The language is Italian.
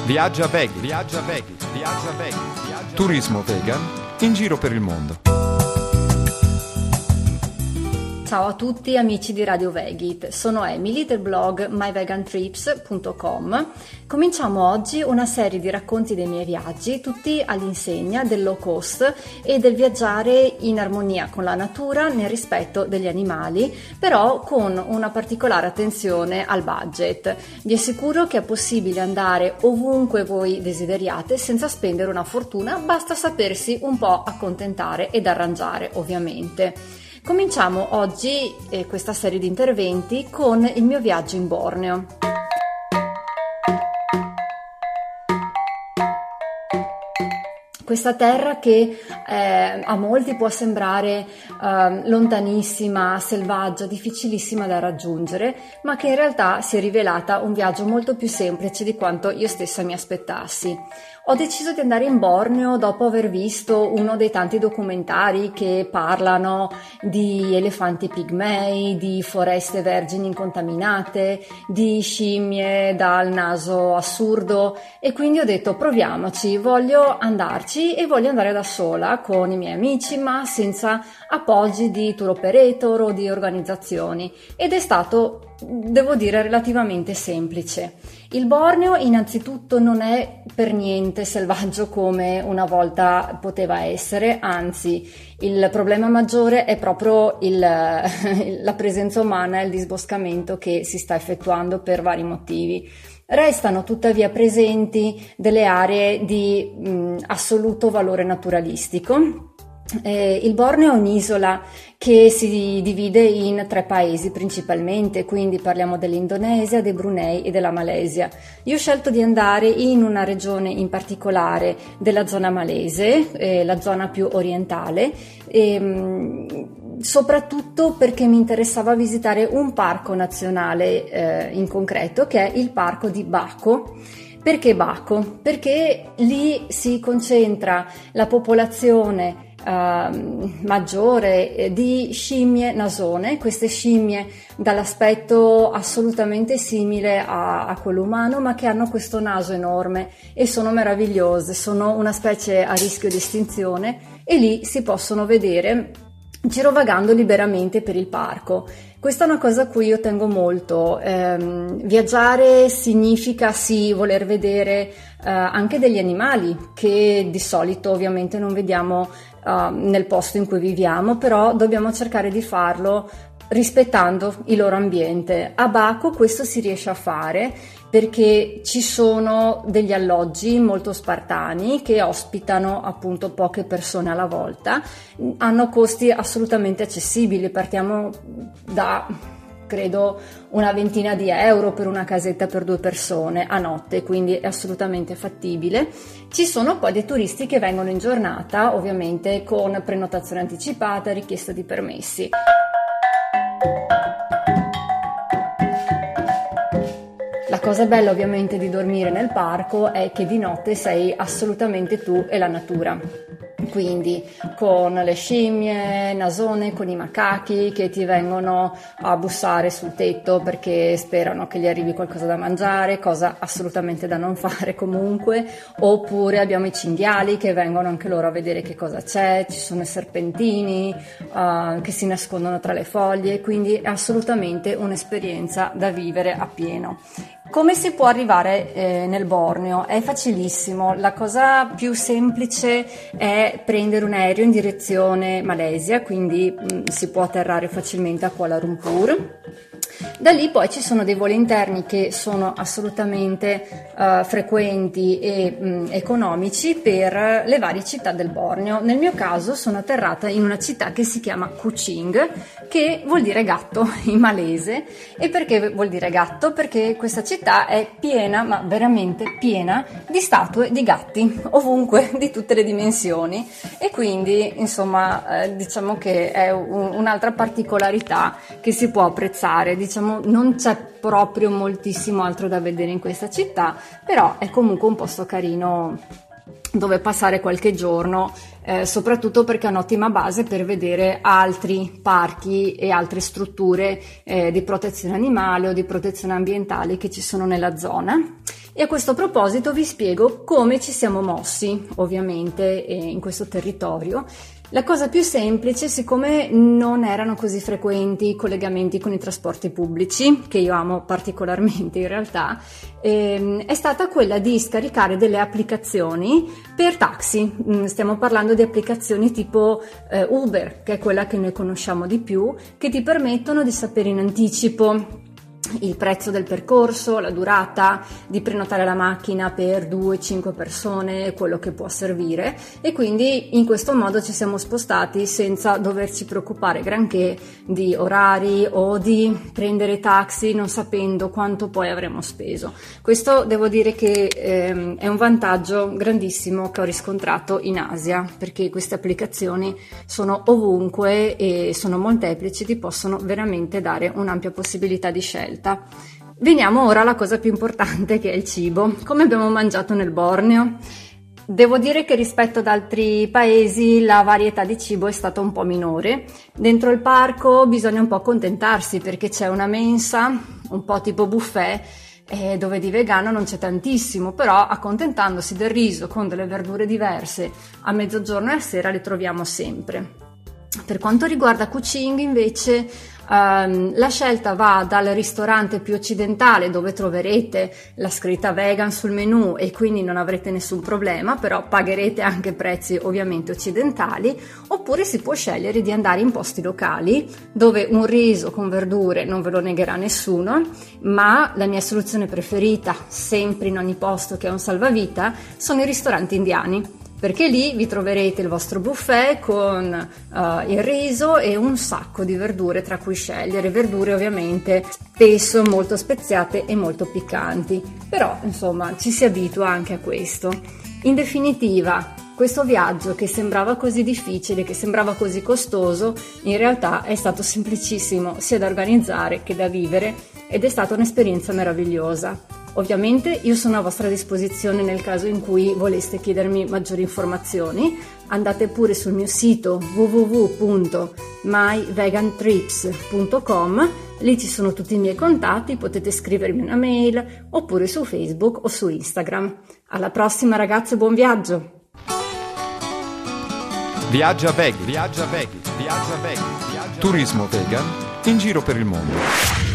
Viaggia Veghi. Turismo vegan in giro per il mondo. Ciao a tutti amici di Radio Vegit, sono Emily del blog myvegantrips.com. Cominciamo oggi una serie di racconti dei miei viaggi, tutti all'insegna del low cost e del viaggiare in armonia con la natura nel rispetto degli animali, però con una particolare attenzione al budget. Vi assicuro che è possibile andare ovunque voi desideriate senza spendere una fortuna, basta sapersi un po' accontentare ed arrangiare, ovviamente. Cominciamo oggi questa serie di interventi con il mio viaggio in Borneo. Questa terra che a molti può sembrare lontanissima, selvaggia, difficilissima da raggiungere, ma che in realtà si è rivelata un viaggio molto più semplice di quanto io stessa mi aspettassi. Ho deciso di andare in Borneo dopo aver visto uno dei tanti documentari che parlano di elefanti pigmei, di foreste vergini incontaminate, di scimmie dal naso assurdo, e quindi ho detto proviamoci, voglio andarci e voglio andare da sola con i miei amici, ma senza appoggi di tour operator o di organizzazioni, ed è stato, devo dire, relativamente semplice. Il Borneo innanzitutto non è per niente selvaggio come una volta poteva essere, anzi il problema maggiore è proprio la presenza umana e il disboscamento che si sta effettuando per vari motivi. Restano tuttavia presenti delle aree di assoluto valore naturalistico. Il Borneo è un'isola che si divide in 3 paesi principalmente, quindi parliamo dell'Indonesia, del Brunei e della Malesia. Io ho scelto di andare in una regione in particolare della zona malese, la zona più orientale, soprattutto perché mi interessava visitare un parco nazionale in concreto, che è il parco di Bako. Perché Bako? Perché lì si concentra la popolazione maggiore di scimmie nasone, queste scimmie dall'aspetto assolutamente simile a quello umano, ma che hanno questo naso enorme e sono meravigliose, sono una specie a rischio di estinzione e lì si possono vedere girovagando liberamente per il parco. Questa è una cosa a cui io tengo molto. Viaggiare significa sì voler vedere anche degli animali che di solito ovviamente non vediamo nel posto in cui viviamo, però dobbiamo cercare di farlo rispettando il loro ambiente. A Bako questo si riesce a fare perché ci sono degli alloggi molto spartani che ospitano appunto poche persone alla volta, hanno costi assolutamente accessibili, partiamo da credo una ventina di euro per una casetta per 2 persone a notte, quindi è assolutamente fattibile. Ci sono poi dei turisti che vengono in giornata, ovviamente con prenotazione anticipata, richiesta di permessi. La cosa bella ovviamente di dormire nel parco è che di notte sei assolutamente tu e la natura, quindi con le scimmie nasone, con i macachi che ti vengono a bussare sul tetto perché sperano che gli arrivi qualcosa da mangiare, cosa assolutamente da non fare comunque, oppure abbiamo i cinghiali che vengono anche loro a vedere che cosa c'è, ci sono i serpentini che si nascondono tra le foglie, quindi è assolutamente un'esperienza da vivere appieno. Come si può arrivare nel Borneo? È facilissimo, la cosa più semplice è prendere un aereo in direzione Malesia, quindi si può atterrare facilmente a Kuala Lumpur. Da lì poi ci sono dei voli interni che sono assolutamente frequenti e economici per le varie città del Borneo. Nel mio caso sono atterrata in una città che si chiama Kuching, che vuol dire gatto in malese. E perché vuol dire gatto? Perché questa città è piena, ma veramente piena, di statue di gatti, ovunque, di tutte le dimensioni, e quindi insomma diciamo che è un'altra particolarità che si può apprezzare. Diciamo non c'è proprio moltissimo altro da vedere in questa città, però è comunque un posto carino dove passare qualche giorno, soprattutto perché è un'ottima base per vedere altri parchi e altre strutture di protezione animale o di protezione ambientale che ci sono nella zona. E a questo proposito vi spiego come ci siamo mossi, ovviamente, in questo territorio. La cosa più semplice, siccome non erano così frequenti i collegamenti con i trasporti pubblici, che io amo particolarmente in realtà, è stata quella di scaricare delle applicazioni per taxi. Stiamo parlando di applicazioni tipo Uber, che è quella che noi conosciamo di più, che ti permettono di sapere in anticipo il prezzo del percorso, la durata, di prenotare la macchina per 2-5 persone, quello che può servire, e quindi in questo modo ci siamo spostati senza doverci preoccupare granché di orari o di prendere taxi non sapendo quanto poi avremo speso. Questo devo dire che è un vantaggio grandissimo che ho riscontrato in Asia, perché queste applicazioni sono ovunque e sono molteplici, ti possono veramente dare un'ampia possibilità di scelta. Veniamo ora alla cosa più importante, che è il cibo. Come abbiamo mangiato nel Borneo? Devo dire che rispetto ad altri paesi la varietà di cibo è stata un po' minore. Dentro il parco bisogna un po' accontentarsi perché c'è una mensa, un po' tipo buffet, dove di vegano non c'è tantissimo, però accontentandosi del riso con delle verdure diverse a mezzogiorno e a sera le troviamo sempre. Per quanto riguarda Kuching invece la scelta va dal ristorante più occidentale, dove troverete la scritta vegan sul menù e quindi non avrete nessun problema, però pagherete anche prezzi ovviamente occidentali, oppure si può scegliere di andare in posti locali dove un riso con verdure non ve lo negherà nessuno, ma la mia soluzione preferita, sempre in ogni posto che è un salvavita, sono i ristoranti indiani. Perché lì vi troverete il vostro buffet con il riso e un sacco di verdure tra cui scegliere, verdure ovviamente spesso molto speziate e molto piccanti, però insomma ci si abitua anche a questo. In definitiva, questo viaggio che sembrava così difficile, che sembrava così costoso, in realtà è stato semplicissimo sia da organizzare che da vivere ed è stata un'esperienza meravigliosa. Ovviamente io sono a vostra disposizione nel caso in cui voleste chiedermi maggiori informazioni. Andate pure sul mio sito www.myvegantrips.com, lì ci sono tutti i miei contatti, potete scrivermi una mail oppure su Facebook o su Instagram. Alla prossima ragazze, buon viaggio! Viaggia Veggie, viaggia Veggie, viaggia Veggie, turismo vegan in giro per il mondo.